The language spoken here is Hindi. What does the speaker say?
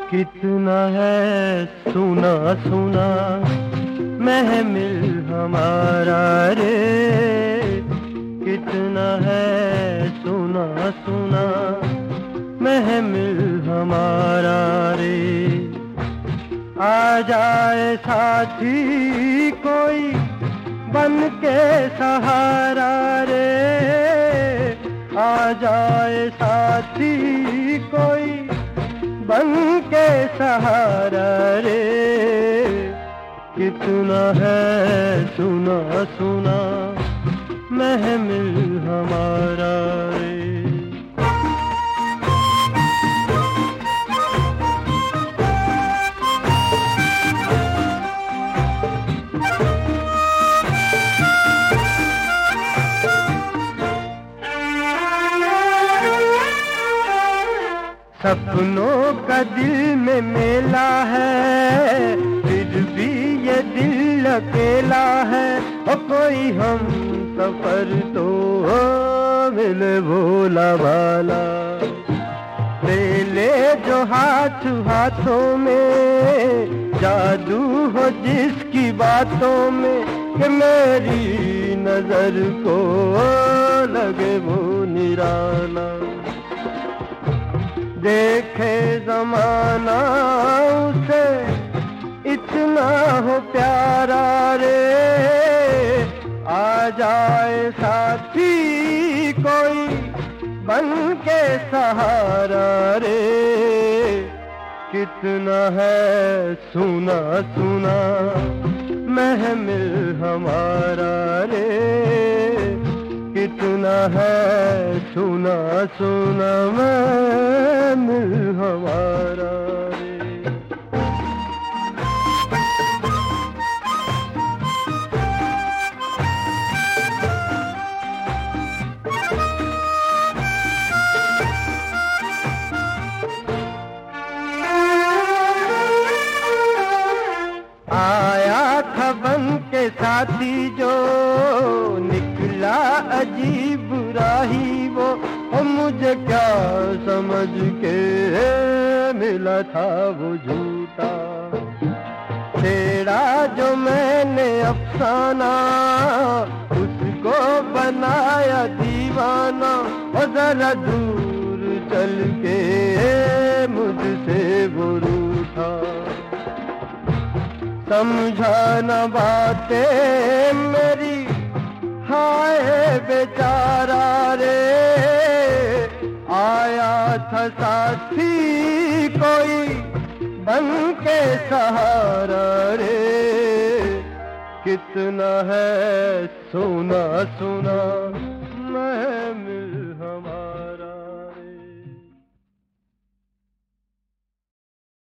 कितना है सुना सुना महमिल हमारा रे, कितना है सुना सुना महमिल हमारा रे। आ जाए साथी कोई बन के सहारा रे, आ जाए साथी कोई बन के सहारा रे। कितना है सुना सुना महमिल हमारा रे। सपनों का दिल में मेला है, फिर भी ये दिल अकेला है। और कोई हम सफर तो मिले भोला भाला, ले ले जो हाथ हाथों में, जादू हो जिसकी बातों में, कि मेरी नजर को लगे वो निराला। देखे जमाना उसे इतना हो प्यारा रे, आ जाए साथी कोई बन के सहारा रे। कितना है सुना सुना महमिल हमारा रे, कितना है सुना सुना महमिल हमारा रे। आया था बन के साथी जो, निकला अजीब राही वो। और मुझे क्या समझ के मिला था वो झूठा, तेरा जो मैंने अफसाना, उसको बनाया दीवाना। और जरा दूर चल के मुझसे वो रूठा, समझा न बातें मेरी, हाय बेचारा रे। आया था साथी कोई बन के सहारा रे। कितना है सुना सुना मैं